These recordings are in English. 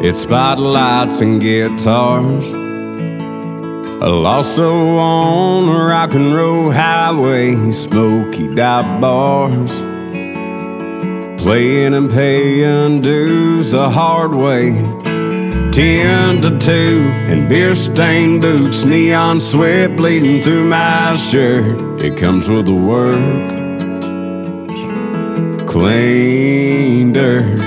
It's spotlights and guitars. Also on a rock and roll highway, smoky dive bars, playing and paying dues the hard way. 10 to 2 and beer-stained boots, neon sweat bleeding through my shirt. It comes with the work, clean dirt.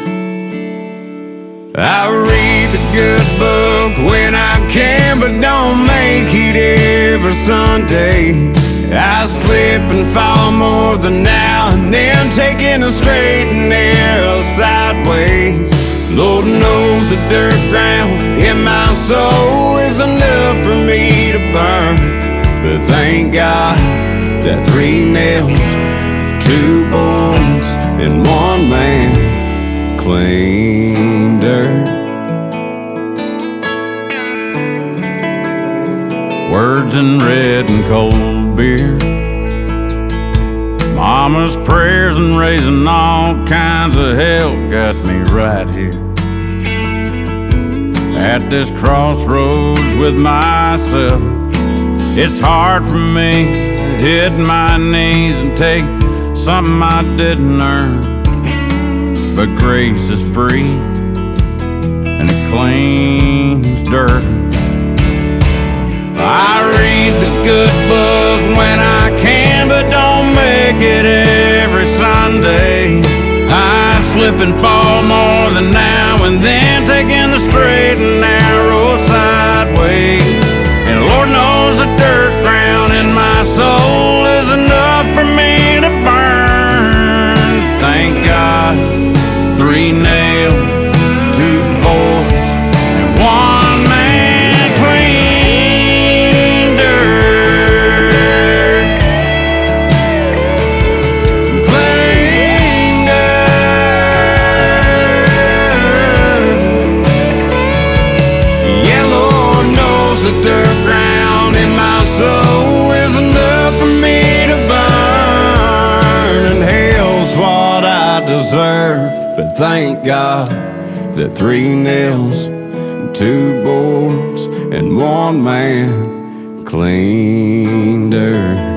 I read the good book when I can, but don't make it every Sunday. I slip and fall more than now and then, taking a straight and narrow sideways. Lord knows the dirt ground in my soul is enough for me to burn. But thank God that 3 nails, 2 boards, and 1 man, clean dirt. Words in red and cold beer, mama's prayers and raising all kinds of hell got me right here at this crossroads with myself. It's hard for me to hit my knees and take something I didn't earn, but grace is free and it cleans dirt. I read the good book when I can, but don't make it every Sunday. I slip and fall more than now and then, taking the straight and narrow sideways. And Lord knows the dirt ground in my soul is enough for me to burn. Thank God, 3 nails, 2 boards, and 1 man, clean dirt. Clean dirt. Yeah, Lord knows the dirt ground in my soul is enough for me to burn. And hell's what I deserve, but thank God that 3 nails, 2 boards, and 1 man, clean dirt.